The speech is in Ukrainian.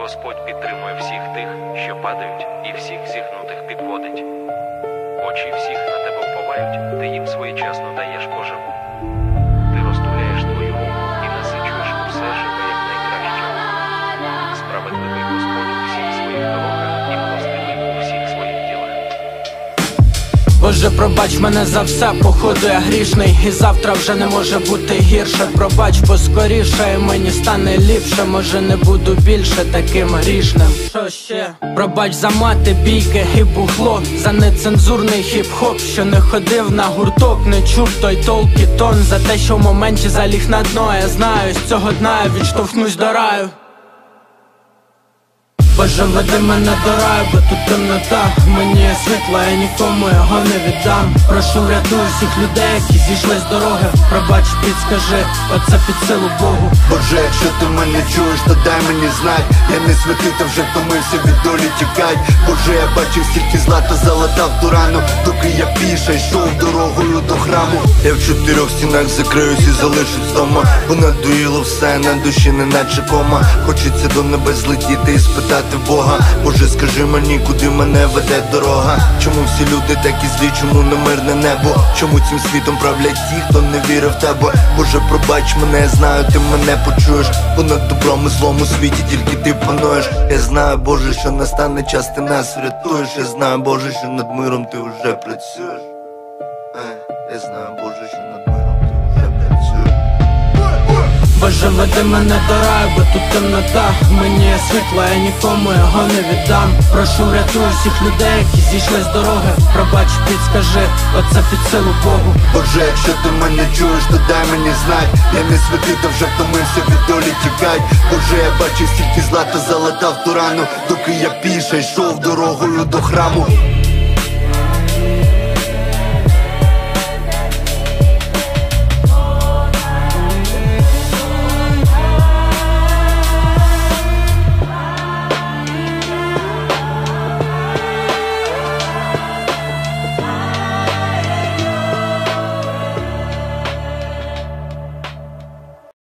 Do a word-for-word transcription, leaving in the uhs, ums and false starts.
Господь підтримує всіх тих, що падають, і всіх зігнутих підводить. Очі всіх на тебе вповають, ти їм своєчасно даєш поживу. Ти розтуляєш твою руку і насичуєш усе живе як найкраще. Справедливий Господь у всіх своїх дорогах і милостивий у всіх своїх ділах. Боже, пробач мене за все, походу я грішний, і завтра вже не може бути гірше. Пробач поскоріше, і мені стане ліпше. Може не буду більше таким грішним. Що ще? Пробач за мати, бійки і бухло, за нецензурний хіп-хоп, що не ходив на гурток, не чув той толк і тон, за те, що в моменті заліг на дно. Я знаю, з цього дна я відштовхнусь до раю. Боже, веди мене до раю, бо тут темнота. Мені є світло, я нікому його не віддам. Прошу, врятуй всіх людей, які зійшли з дороги. Пробач, підскажи, оце під силу Богу. Боже, якщо ти мене чуєш, то дай мені знать. Я не святий, та вже втомився від долі тікать. Боже, я бачив стільки зла, та залатав ту рану, доки я піша йшов дорогою до храму. Я в чотирьох стінах закриюсь і залишусь вдома, бо надоїло все, на душі неначе кома. Хочеться до небес злетіти і спитати Бога: Боже, скажи мені, куди мене веде дорога? Чому всі люди такі злі, чому не мирне небо? Чому цим світом правлять ті, хто не вірив в тебе? Боже, пробач мене, я знаю, ти мене почуєш, бо над добром і злом у світі тільки ти пануєш. Я знаю, Боже, що настане час, ти нас врятуєш. Я знаю, Боже, що над миром ти вже працюєш. Я знаю, Боже, що над миром ти вже працюєш. Боже, веди мене до раю, бо тут темнота. Мені є світло, я нікому його не віддам. Прошу, врятуй всіх людей, які зійшли з дороги. Пробач, підскажи, оце під силу Богу. Боже, якщо ти мене чуєш, то дай мені знать. Я не святий, та вже втомився від долі тікать. Боже, я бачив стільки зла, та залатав ту рану, доки я піша йшов дорогою до храму.